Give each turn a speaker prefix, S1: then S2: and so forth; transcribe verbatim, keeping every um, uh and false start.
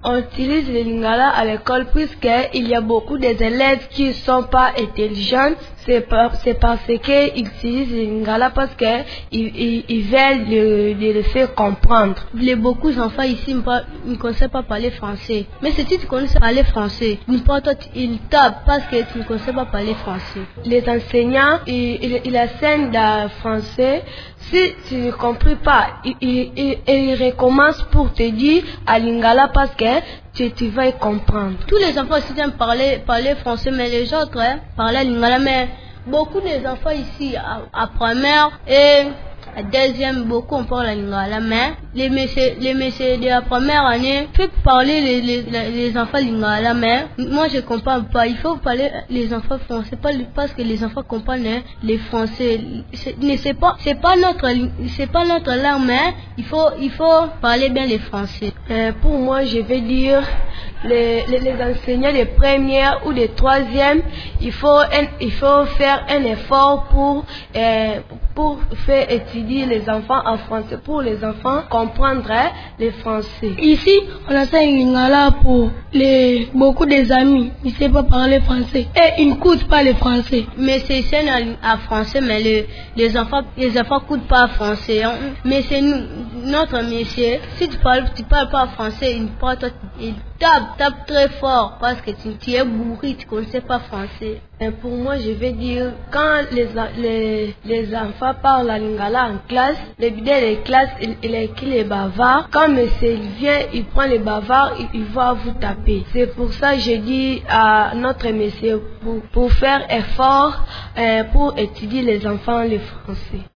S1: On utilise le lingala à l'école puisqu'il y a beaucoup d'élèves qui ne sont pas intelligents. C'est par, c'est parce qu'ils utilisent le lingala parce qu'ils ils, ils veulent le, le, le faire comprendre.
S2: Les beaucoup d'enfants ici ne connaissent pas parler français. Mais si tu connais parler français, ils tapent parce que tu ne connais pas parler français.
S1: Les enseignants, ils, ils, ils enseignent le français. Si tu ne comprends pas, ils, ils, ils recommencent pour te dire à lingala parce que tu, tu vas y comprendre.
S2: Tous les enfants ici aiment parler, parler français, mais les autres hein, parlent lingala. Mais beaucoup des enfants ici à, à première et à deuxième, beaucoup on parle lingala. Mais les messieurs, les messieurs de la première année peuvent parler les, les, les enfants lingala. Mais moi je comprends pas. Il faut parler les enfants français, pas parce que les enfants comprennent hein, les français. C'est pas, c'est pas notre, c'est pas notre langue, mais il faut, il faut parler bien les français.
S1: Euh, pour moi, je vais dire les, les, les enseignants de première ou de troisième, il faut, un, il faut faire un effort pour, euh, pour faire étudier les enfants en français, pour les enfants comprendre hein, les français.
S3: Ici, on enseigne lingala pour les, beaucoup des amis, ils ne savent pas parler français et ils n'écoutent pas le français.
S2: Mais c'est scène à français, mais le, les enfants, les enfants n'écoutent pas français. Hein. Mais c'est nous, notre métier. Si tu parles, tu parles pas français, il tape, tape très fort parce que tu, tu es bourré, tu ne connais pas français.
S1: Et pour moi, je vais dire, quand les, les, les enfants parlent la lingala en classe, le leader de classe, il, il est qui les bavards. Quand monsieur vient, il prend les bavards, il, il va vous taper. C'est pour ça que je dis à notre monsieur pour, pour faire effort euh, pour étudier les enfants le français.